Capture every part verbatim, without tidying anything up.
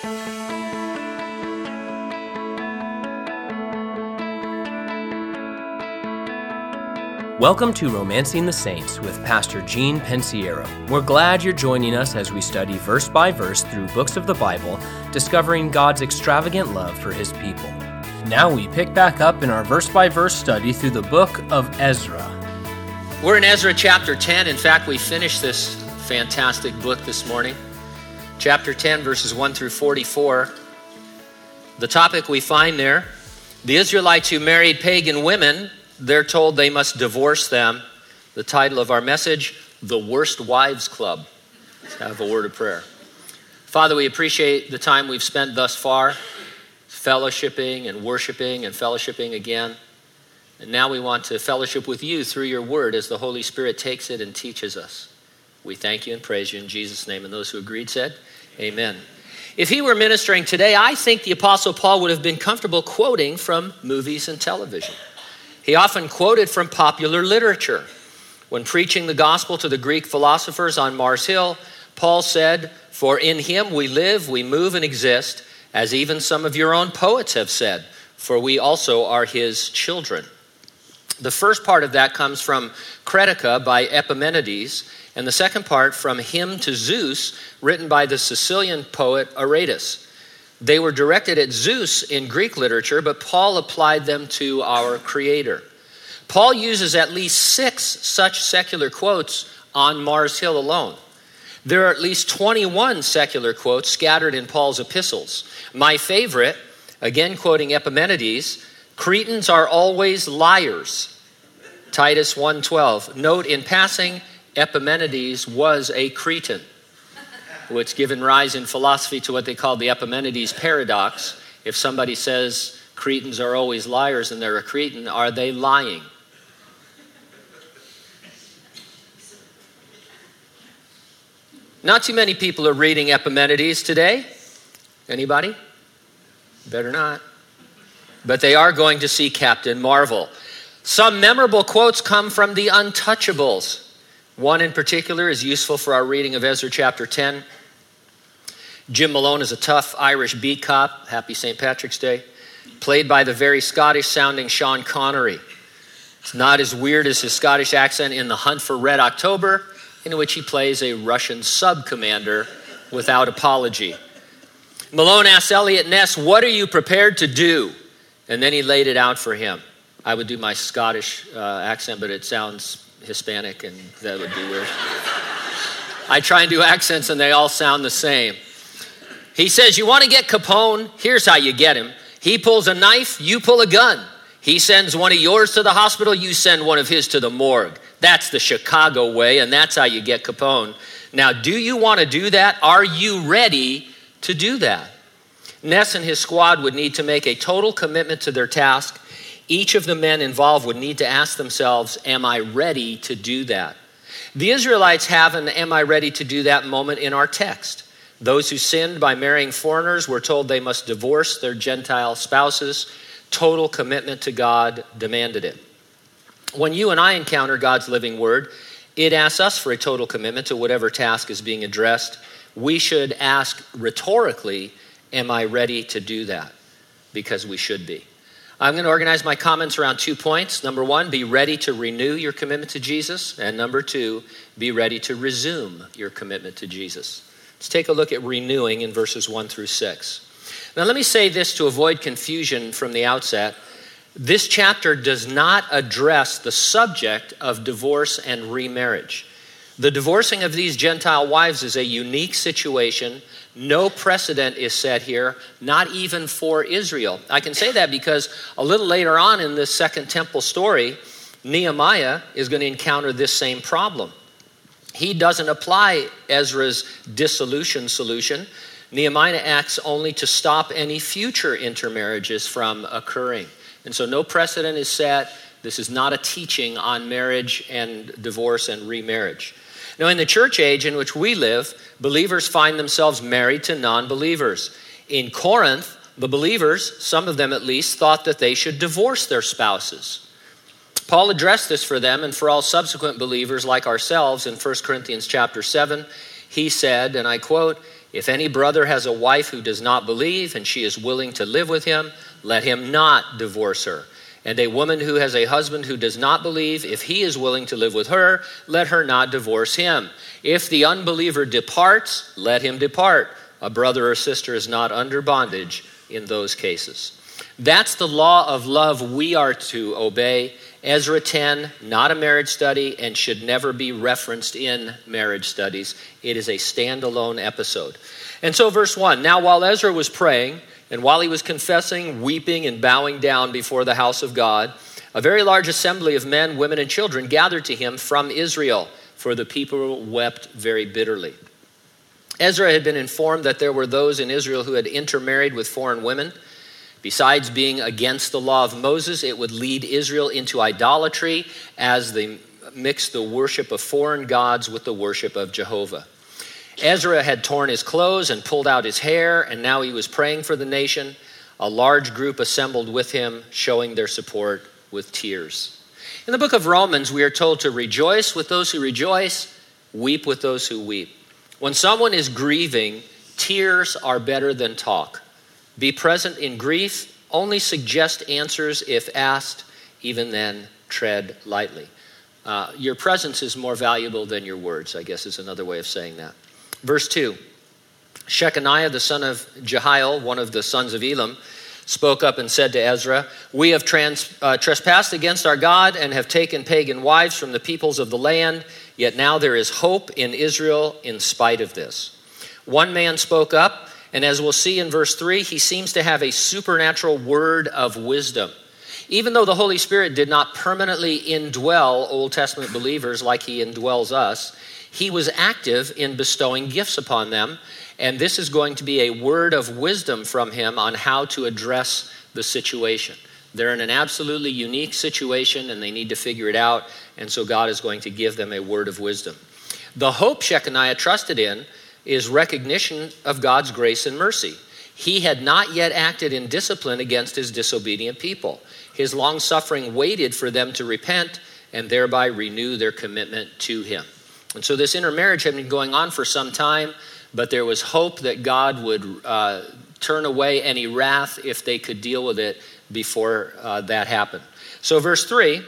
Welcome to Romancing the Saints with Pastor Gene Pensiero. We're glad you're joining us as we study verse by verse through books of the Bible, discovering God's extravagant love for His people. Now we pick back up in our verse by verse study through the book of Ezra. We're in Ezra chapter ten. In fact, we finished this fantastic book this morning. Chapter ten, verses one through forty-four. The topic we find there, the Israelites who married pagan women, they're told they must divorce them. The title of our message, The Worst Wives Club. Let's have a word of prayer. Father, we appreciate the time we've spent thus far, fellowshipping and worshiping and fellowshipping again. And now we want to fellowship with you through your word as the Holy Spirit takes it and teaches us. We thank you and praise you in Jesus' name. And those who agreed said, amen. If he were ministering today, I think the Apostle Paul would have been comfortable quoting from movies and television. He often quoted from popular literature. When preaching the gospel to the Greek philosophers on Mars Hill, Paul said, "For in him we live, we move and exist, as even some of your own poets have said, for we also are his children." The first part of that comes from Cretica by Epimenides, and the second part from Hymn to Zeus, written by the Sicilian poet Aratus. They were directed at Zeus in Greek literature, but Paul applied them to our Creator. Paul uses at least six such secular quotes on Mars Hill alone. There are at least twenty-one secular quotes scattered in Paul's epistles. My favorite, again quoting Epimenides, "Cretans are always liars." Titus one twelve. Note in passing, Epimenides was a Cretan, which given rise in philosophy to what they call the Epimenides paradox. If somebody says Cretans are always liars and they're a Cretan, are they lying? Not too many people are reading Epimenides today. Anybody? Better not. But they are going to see Captain Marvel. Some memorable quotes come from the Untouchables. One in particular is useful for our reading of Ezra chapter ten. Jim Malone is a tough Irish beat cop, happy Saint Patrick's Day, played by the very Scottish-sounding Sean Connery. It's not as weird as his Scottish accent in The Hunt for Red October, in which he plays a Russian sub-commander without apology. Malone asks Elliot Ness, "What are you prepared to do?" And then he laid it out for him. I would do my Scottish uh, accent, but it sounds Hispanic, and that would be weird. I try and do accents, and they all sound the same. He says, "You want to get Capone? Here's how you get him. He pulls a knife, you pull a gun. He sends one of yours to the hospital, you send one of his to the morgue. That's the Chicago way, and that's how you get Capone. Now, do you want to do that? Are you ready to do that?" Ness and his squad would need to make a total commitment to their task. Each of the men involved would need to ask themselves, am I ready to do that? The Israelites have an am I ready to do that moment in our text. Those who sinned by marrying foreigners were told they must divorce their Gentile spouses. Total commitment to God demanded it. When you and I encounter God's living word, it asks us for a total commitment to whatever task is being addressed. We should ask rhetorically, am I ready to do that? Because we should be. I'm going to organize my comments around two points. Number one, be ready to renew your commitment to Jesus. And number two, be ready to resume your commitment to Jesus. Let's take a look at renewing in verses one through six. Now let me say this to avoid confusion from the outset. This chapter does not address the subject of divorce and remarriage. The divorcing of these Gentile wives is a unique situation. No precedent is set here, not even for Israel. I can say that because a little later on in this Second Temple story, Nehemiah is going to encounter this same problem. He doesn't apply Ezra's dissolution solution. Nehemiah acts only to stop any future intermarriages from occurring. And so no precedent is set. This is not a teaching on marriage and divorce and remarriage. Now, in the church age in which we live, believers find themselves married to non-believers. In Corinth, the believers, some of them at least, thought that they should divorce their spouses. Paul addressed this for them and for all subsequent believers like ourselves in First Corinthians chapter seven. He said, and I quote, If any brother has a wife who does not believe and she is willing to live with him, let him not divorce her. And a woman who has a husband who does not believe, if he is willing to live with her, let her not divorce him. If the unbeliever departs, let him depart. A brother or sister is not under bondage in those cases. That's the law of love we are to obey. Ezra ten, not a marriage study, and should never be referenced in marriage studies. It is a standalone episode. And so verse one, now while Ezra was praying, and while he was confessing, weeping, and bowing down before the house of God, a very large assembly of men, women, and children gathered to him from Israel, for the people wept very bitterly. Ezra had been informed that there were those in Israel who had intermarried with foreign women. Besides being against the law of Moses, it would lead Israel into idolatry as they mixed the worship of foreign gods with the worship of Jehovah. Ezra had torn his clothes and pulled out his hair, and now he was praying for the nation. A large group assembled with him, showing their support with tears. In the book of Romans, we are told to rejoice with those who rejoice, weep with those who weep. When someone is grieving, tears are better than talk. Be present in grief, only suggest answers if asked, even then tread lightly. Uh, your presence is more valuable than your words, I guess is another way of saying that. Verse two, Shechaniah, the son of Jehiel, one of the sons of Elam, spoke up and said to Ezra, we have trans, uh, trespassed against our God and have taken pagan wives from the peoples of the land, yet now there is hope in Israel in spite of this. One man spoke up, and as we'll see in verse three, he seems to have a supernatural word of wisdom. Even though the Holy Spirit did not permanently indwell Old Testament believers like he indwells us, he was active in bestowing gifts upon them, and this is going to be a word of wisdom from him on how to address the situation. They're in an absolutely unique situation, and they need to figure it out, and so God is going to give them a word of wisdom. The hope Shechaniah trusted in is recognition of God's grace and mercy. He had not yet acted in discipline against his disobedient people. His long-suffering waited for them to repent and thereby renew their commitment to him. And so this intermarriage had been going on for some time, but there was hope that God would uh, turn away any wrath if they could deal with it before uh, that happened. So verse three,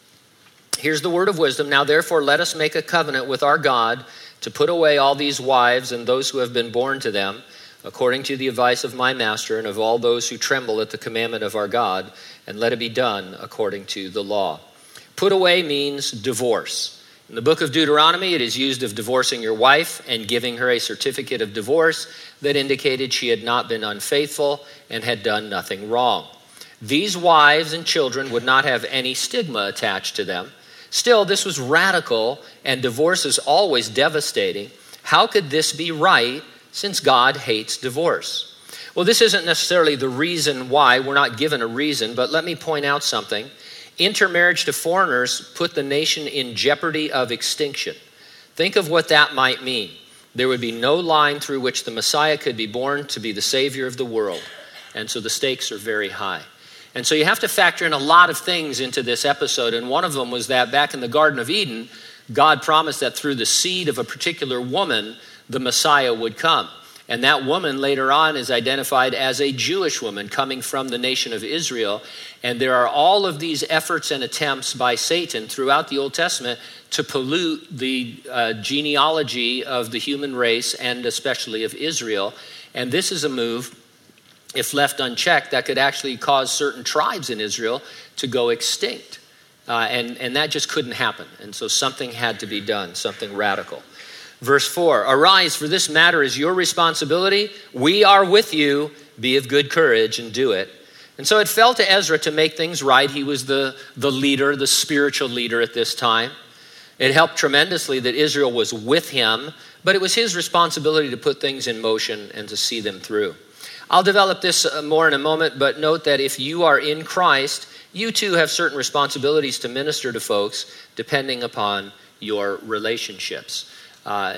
here's the word of wisdom. Now therefore let us make a covenant with our God to put away all these wives and those who have been born to them, according to the advice of my master and of all those who tremble at the commandment of our God, and let it be done according to the law. Put away means divorce. In the book of Deuteronomy, it is used of divorcing your wife and giving her a certificate of divorce that indicated she had not been unfaithful and had done nothing wrong. These wives and children would not have any stigma attached to them. Still, this was radical, and divorce is always devastating. How could this be right, since God hates divorce? Well, this isn't necessarily the reason why. We're not given a reason, but let me point out something. Intermarriage to foreigners put the nation in jeopardy of extinction. Think of what that might mean. There would be no line through which the Messiah could be born to be the Savior of the world. And so the stakes are very high. And so you have to factor in a lot of things into this episode. And one of them was that back in the Garden of Eden, God promised that through the seed of a particular woman, the Messiah would come. And that woman later on is identified as a Jewish woman coming from the nation of Israel. And there are all of these efforts and attempts by Satan throughout the Old Testament to pollute the uh, genealogy of the human race and especially of Israel. And this is a move, if left unchecked, that could actually cause certain tribes in Israel to go extinct. Uh, and, and that just couldn't happen. And so something had to be done, something radical. Verse four, arise, for this matter is your responsibility. We are with you. Be of good courage and do it. And so it fell to Ezra to make things right. He was the, the leader, the spiritual leader at this time. It helped tremendously that Israel was with him, but it was his responsibility to put things in motion and to see them through. I'll develop this more in a moment, but note that if you are in Christ, you too have certain responsibilities to minister to folks depending upon your relationships. Uh,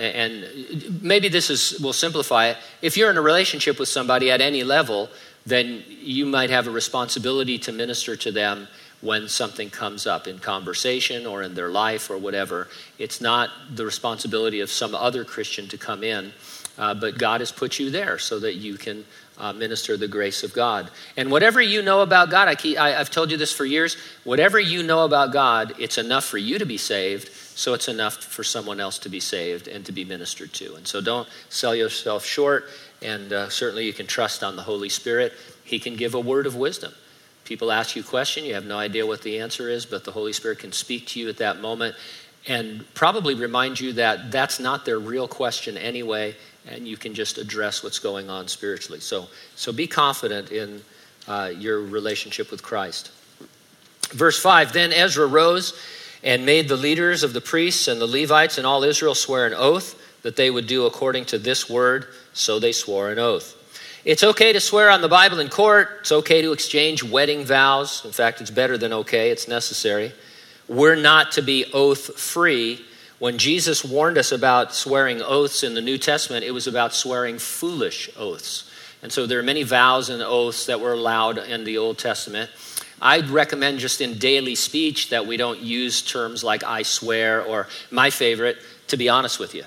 and maybe this is will simplify it. If you're in a relationship with somebody at any level, then you might have a responsibility to minister to them when something comes up in conversation or in their life or whatever. It's not the responsibility of some other Christian to come in uh, but God has put you there so that you can uh, minister the grace of God. And whatever you know about God, I keep, I, I've told you this for years, whatever you know about God, it's enough for you to be saved, so it's enough for someone else to be saved and to be ministered to. And so don't sell yourself short, and uh, certainly you can trust on the Holy Spirit. He can give a word of wisdom. People ask you a question, you have no idea what the answer is, but the Holy Spirit can speak to you at that moment and probably remind you that that's not their real question anyway, and you can just address what's going on spiritually. So, so be confident in uh, your relationship with Christ. Verse five, then Ezra rose and made the leaders of the priests and the Levites and all Israel swear an oath that they would do according to this word, so they swore an oath. It's okay to swear on the Bible in court. It's okay to exchange wedding vows. In fact, it's better than okay. It's necessary. We're not to be oath-free. When Jesus warned us about swearing oaths in the New Testament, it was about swearing foolish oaths. And so there are many vows and oaths that were allowed in the Old Testament. I'd recommend just in daily speech that we don't use terms like I swear, or my favorite, to be honest with you.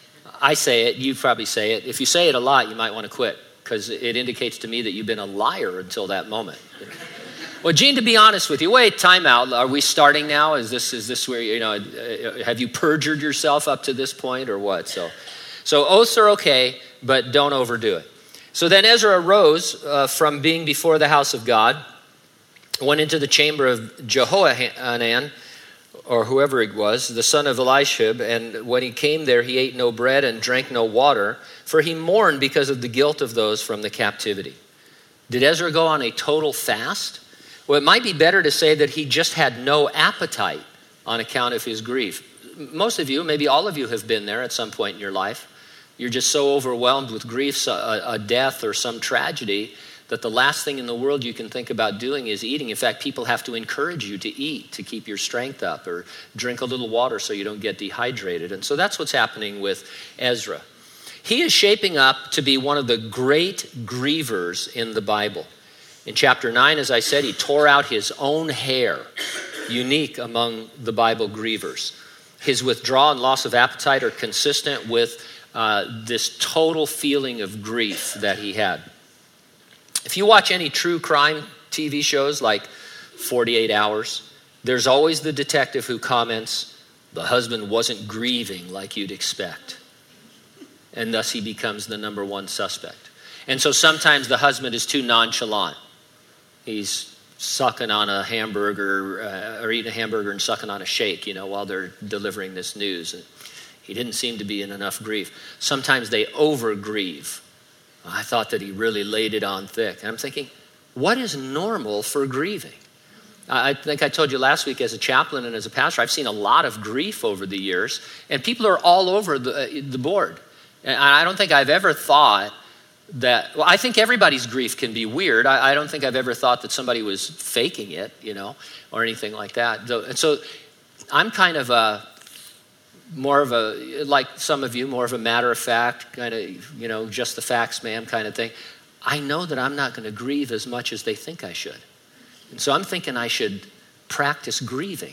I say it, you probably say it. If you say it a lot, you might want to quit, because it indicates to me that you've been a liar until that moment. Well, Gene, to be honest with you, wait, time out. Are we starting now? Is this is this where, you know, have you perjured yourself up to this point or what? So, so oaths are okay, but don't overdo it. So then Ezra arose uh, from being before the house of God, went into the chamber of Jehohanan, or whoever it was, the son of Elishib, and when he came there, he ate no bread and drank no water, for he mourned because of the guilt of those from the captivity. Did Ezra go on a total fast? Well, it might be better to say that he just had no appetite on account of his grief. Most of you, maybe all of you, have been there at some point in your life. You're just so overwhelmed with grief, a, a death or some tragedy, that the last thing in the world you can think about doing is eating. In fact, people have to encourage you to eat to keep your strength up, or drink a little water so you don't get dehydrated. And so that's what's happening with Ezra. He is shaping up to be one of the great grievers in the Bible. In chapter nine, as I said, he tore out his own hair, unique among the Bible grievers. His withdrawal and loss of appetite are consistent with uh, this total feeling of grief that he had. If you watch any true crime T V shows like forty-eight hours, there's always the detective who comments, the husband wasn't grieving like you'd expect. And thus he becomes the number one suspect. And so sometimes the husband is too nonchalant. He's sucking on a hamburger, uh, or eating a hamburger and sucking on a shake, you know, while they're delivering this news. And he didn't seem to be in enough grief. Sometimes they over-grieve. I thought that he really laid it on thick. And I'm thinking, what is normal for grieving? I think I told you last week, as a chaplain and as a pastor, I've seen a lot of grief over the years, and people are all over the, the board. And I don't think I've ever thought that, well, I think everybody's grief can be weird. I, I don't think I've ever thought that somebody was faking it, you know, or anything like that. And so I'm kind of a, more of a, like some of you, more of a matter of fact, kind of, you know, just the facts, ma'am, kind of thing. I know that I'm not going to grieve as much as they think I should. And so I'm thinking I should practice grieving.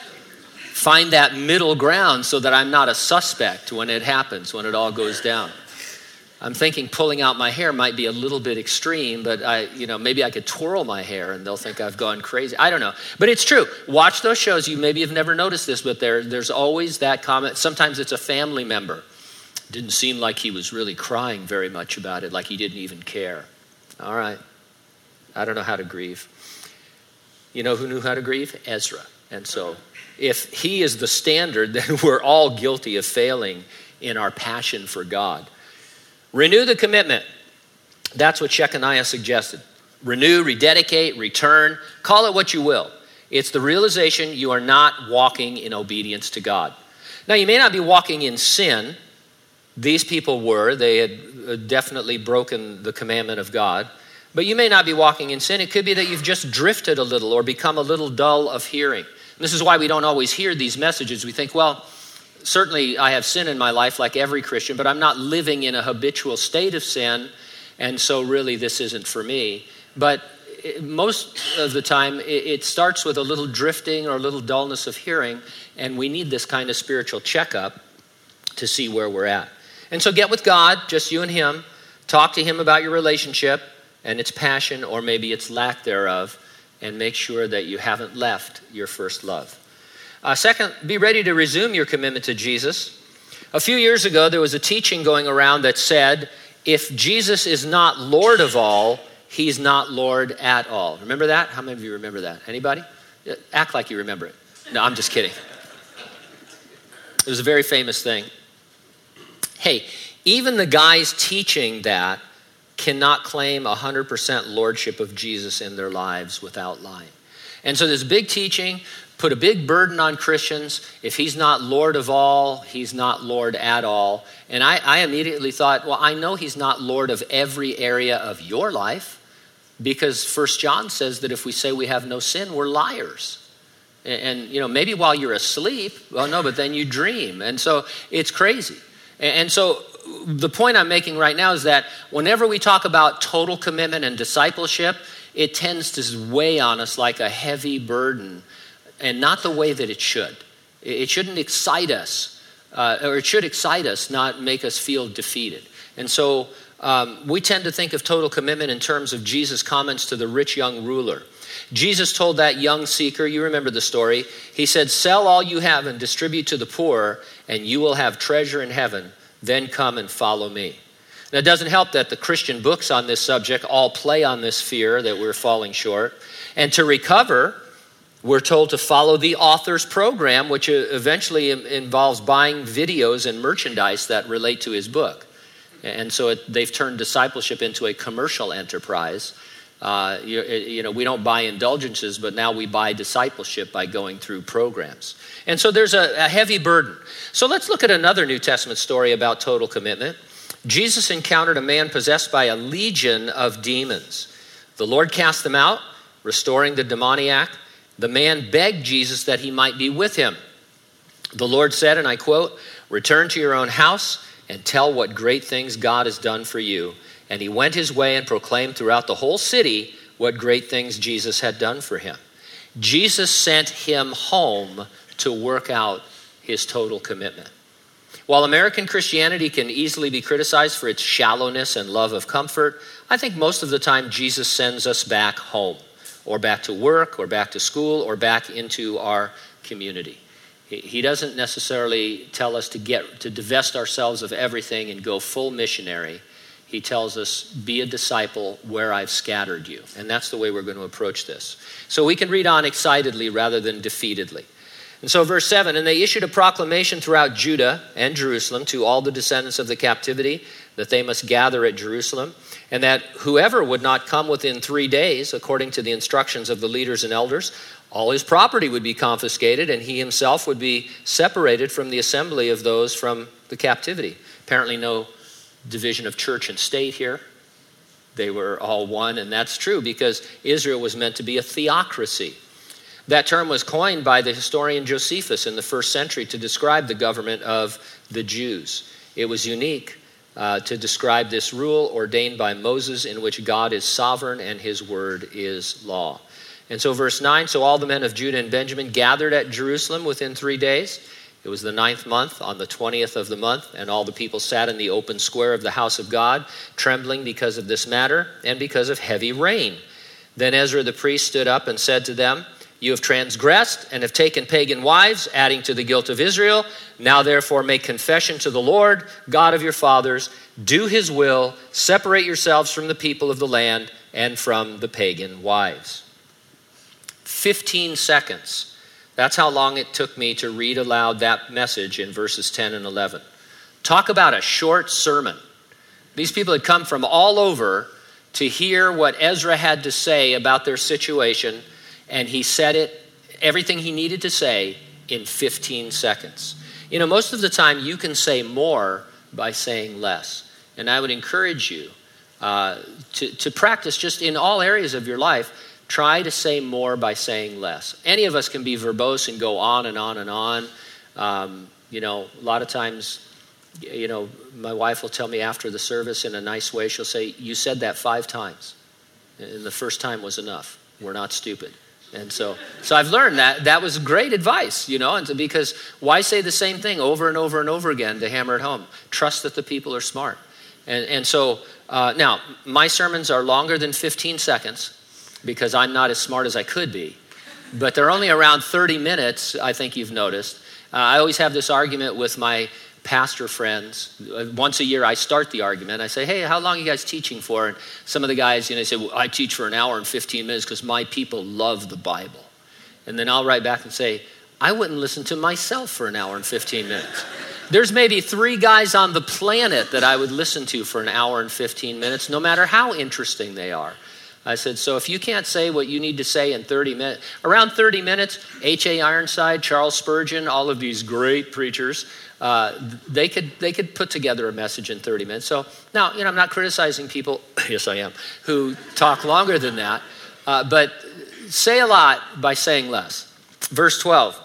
Find that middle ground so that I'm not a suspect when it happens, when it all goes down. I'm thinking pulling out my hair might be a little bit extreme, but I, you know, maybe I could twirl my hair and they'll think I've gone crazy. I don't know. But it's true. Watch those shows. You maybe have never noticed this, but there, there's always that comment. Sometimes it's a family member. Didn't seem like he was really crying very much about it, like he didn't even care. All right. I don't know how to grieve. You know who knew how to grieve? Ezra. And so if he is the standard, then we're all guilty of failing in our passion for God. Renew the commitment. That's what Shechaniah suggested. Renew, rededicate, return. Call it what you will. It's the realization you are not walking in obedience to God. Now, you may not be walking in sin. These people were. They had definitely broken the commandment of God. But you may not be walking in sin. It could be that you've just drifted a little or become a little dull of hearing. And this is why we don't always hear these messages. We think, well, certainly I have sin in my life like every Christian, but I'm not living in a habitual state of sin, and so really this isn't for me. But most of the time it starts with a little drifting or a little dullness of hearing, and we need this kind of spiritual checkup to see where we're at. And so get with God, just you and him. Talk to him about your relationship and its passion or maybe its lack thereof, and make sure that you haven't left your first love. Uh, second, be ready to resume your commitment to Jesus. A few years ago, there was a teaching going around that said, if Jesus is not Lord of all, he's not Lord at all. Remember that? How many of you remember that? Anybody? Act like you remember it. No, I'm just kidding. It was a very famous thing. Hey, even the guys teaching that cannot claim one hundred percent lordship of Jesus in their lives without lying. And so this big teaching put a big burden on Christians. If he's not Lord of all, he's not Lord at all. And I, I immediately thought, well, I know he's not Lord of every area of your life, because First John says that if we say we have no sin, we're liars. And, and you know, maybe while you're asleep, well, no, but then you dream. And so it's crazy. And, and so the point I'm making right now is that whenever we talk about total commitment and discipleship, it tends to weigh on us like a heavy burden, and not the way that it should. It shouldn't excite us, uh, or it should excite us, not make us feel defeated. And so um, we tend to think of total commitment in terms of Jesus' comments to the rich young ruler. Jesus told that young seeker, you remember the story, he said, sell all you have and distribute to the poor, and you will have treasure in heaven. Then come and follow me. Now, it doesn't help that the Christian books on this subject all play on this fear that we're falling short. And to recover, we're told to follow the author's program, which eventually involves buying videos and merchandise that relate to his book. And so it, they've turned discipleship into a commercial enterprise. Uh, you, you know, we don't buy indulgences, but now we buy discipleship by going through programs. And so there's a, a heavy burden. So let's look at another New Testament story about total commitment. Jesus encountered a man possessed by a legion of demons. The Lord cast them out, restoring the demoniac. The man begged Jesus that he might be with him. The Lord said, and I quote, return to your own house and tell what great things God has done for you. And he went his way and proclaimed throughout the whole city what great things Jesus had done for him. Jesus sent him home to work out his total commitment. While American Christianity can easily be criticized for its shallowness and love of comfort, I think most of the time Jesus sends us back home, or back to work, or back to school, or back into our community. He doesn't necessarily tell us to get to divest ourselves of everything and go full missionary. He tells us, be a disciple where I've scattered you. And that's the way we're going to approach this. So we can read on excitedly rather than defeatedly. And so verse seven, and they issued a proclamation throughout Judah and Jerusalem to all the descendants of the captivity that they must gather at Jerusalem, and that whoever would not come within three days, according to the instructions of the leaders and elders, all his property would be confiscated, and he himself would be separated from the assembly of those from the captivity. Apparently no division of church and state here. They were all one, and that's true because Israel was meant to be a theocracy. That term was coined by the historian Josephus in the first century to describe the government of the Jews. It was unique uh, to describe this rule ordained by Moses in which God is sovereign and his word is law. And so verse nine, so all the men of Judah and Benjamin gathered at Jerusalem within three days. It was the ninth month on the twentieth of the month, and all the people sat in the open square of the house of God, trembling because of this matter and because of heavy rain. Then Ezra the priest stood up and said to them, you have transgressed and have taken pagan wives, adding to the guilt of Israel. Now therefore make confession to the Lord, God of your fathers. Do his will, separate yourselves from the people of the land and from the pagan wives. fifteen seconds. That's how long it took me to read aloud that message in verses ten and eleven. Talk about a short sermon. These people had come from all over to hear what Ezra had to say about their situation, and he said it, everything he needed to say, in fifteen seconds. You know, most of the time you can say more by saying less. And I would encourage you uh, to, to practice just in all areas of your life. Try to say more by saying less. Any of us can be verbose and go on and on and on. Um, you know, a lot of times, you know, my wife will tell me after the service in a nice way, she'll say, you said that five times. And the first time was enough. We're not stupid. And so, so I've learned that that was great advice, you know, and to, because why say the same thing over and over and over again to hammer it home? Trust that the people are smart. And, and so uh, now, my sermons are longer than fifteen seconds because I'm not as smart as I could be. But they're only around thirty minutes, I think you've noticed. Uh, I always have this argument with my pastor friends. Once a year, I start the argument. I say, hey, how long are you guys teaching for? And some of the guys, you know, say, well, I teach for an hour and fifteen minutes because my people love the Bible. And then I'll write back and say, I wouldn't listen to myself for an hour and fifteen minutes. There's maybe three guys on the planet that I would listen to for an hour and fifteen minutes, no matter how interesting they are. I said, so if you can't say what you need to say in thirty minutes, around thirty minutes, H A Ironside, Charles Spurgeon, all of these great preachers, uh, they could they could put together a message in thirty minutes. So now, you know, I'm not criticizing people, yes I am, who talk longer than that, uh, but say a lot by saying less. Verse twelve,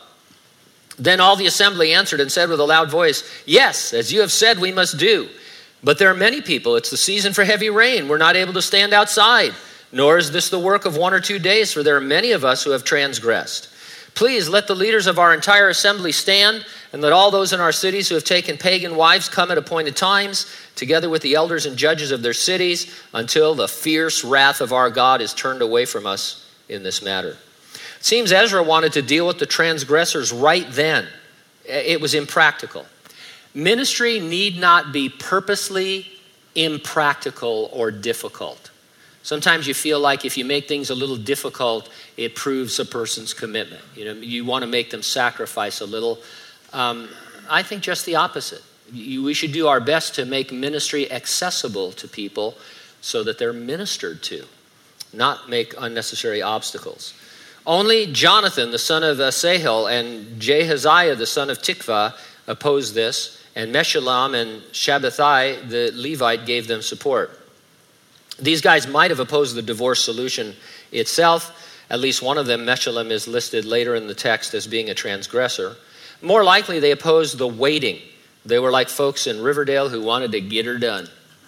then all the assembly answered and said with a loud voice, yes, as you have said, we must do. But there are many people, it's the season for heavy rain, we're not able to stand outside. Nor is this the work of one or two days, for there are many of us who have transgressed. Please let the leaders of our entire assembly stand, and let all those in our cities who have taken pagan wives come at appointed times, together with the elders and judges of their cities, until the fierce wrath of our God is turned away from us in this matter. It seems Ezra wanted to deal with the transgressors right then. It was impractical. Ministry need not be purposely impractical or difficult. Sometimes you feel like if you make things a little difficult, it proves a person's commitment. You know, you want to make them sacrifice a little. Um, I think just the opposite. You, we should do our best to make ministry accessible to people so that they're ministered to, not make unnecessary obstacles. Only Jonathan, the son of Asahel, and Jehaziah, the son of Tikvah, opposed this, and Meshullam and Shabbathai, the Levite, gave them support. These guys might have opposed the divorce solution itself. At least one of them, Meshullam, is listed later in the text as being a transgressor. More likely, they opposed the waiting. They were like folks in Riverdale who wanted to get her done.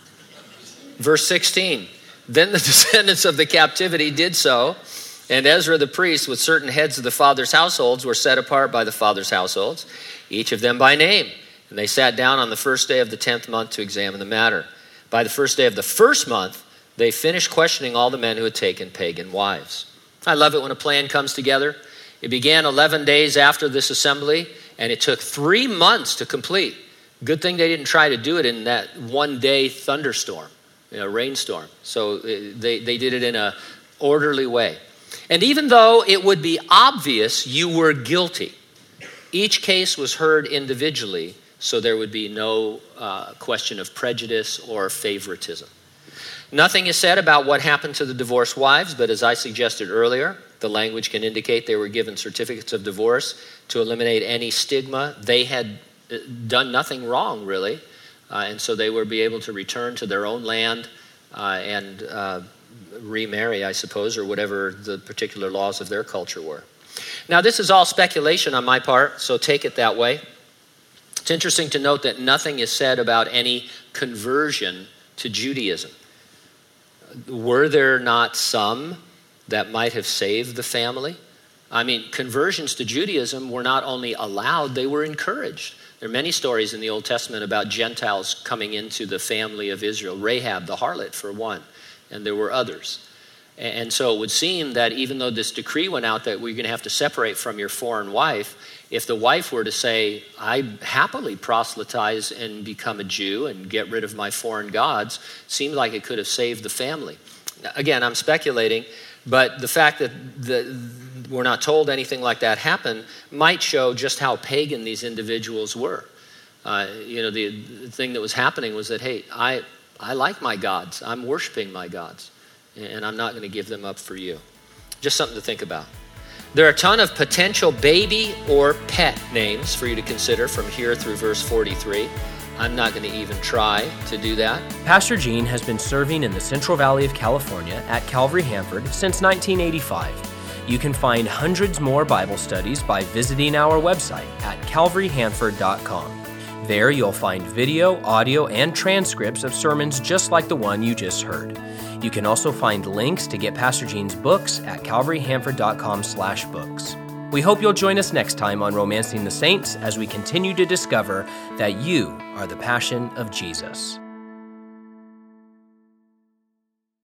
Verse sixteen, then the descendants of the captivity did so, and Ezra the priest with certain heads of the fathers' households were set apart by the fathers' households, each of them by name. And they sat down on the first day of the tenth month to examine the matter. By the first day of the first month, they finished questioning all the men who had taken pagan wives. I love it when a plan comes together. It began eleven days after this assembly, and it took three months to complete. Good thing they didn't try to do it in that one-day thunderstorm, you know, rainstorm. So they, they did it in an orderly way. And even though it would be obvious you were guilty, each case was heard individually, so there would be no uh, question of prejudice or favoritism. Nothing is said about what happened to the divorced wives, but as I suggested earlier, the language can indicate they were given certificates of divorce to eliminate any stigma. They had done nothing wrong, really, uh, and so they would be able to return to their own land uh, and uh, remarry, I suppose, or whatever the particular laws of their culture were. Now, this is all speculation on my part, so take it that way. It's interesting to note that nothing is said about any conversion to Judaism. Were there not some that might have saved the family? I mean, conversions to Judaism were not only allowed, they were encouraged. There are many stories in the Old Testament about Gentiles coming into the family of Israel. Rahab, the harlot, for one, and there were others. And so it would seem that even though this decree went out that we're going to have to separate from your foreign wife, if the wife were to say, I happily proselytize and become a Jew and get rid of my foreign gods, seemed like it could have saved the family. Again, I'm speculating, but the fact that the, we're not told anything like that happened might show just how pagan these individuals were. Uh, you know, the, the thing that was happening was that, hey, I, I like my gods. I'm worshiping my gods, and I'm not going to give them up for you. Just something to think about. There are a ton of potential baby or pet names for you to consider from here through verse forty-three. I'm not going to even try to do that. Pastor Gene has been serving in the Central Valley of California at Calvary Hanford since nineteen eighty-five. You can find hundreds more Bible studies by visiting our website at calvary hanford dot com. There you'll find video, audio, and transcripts of sermons just like the one you just heard. You can also find links to get Pastor Gene's books at calvary hanford dot com slash books. We hope you'll join us next time on Romancing the Saints as we continue to discover that you are the passion of Jesus.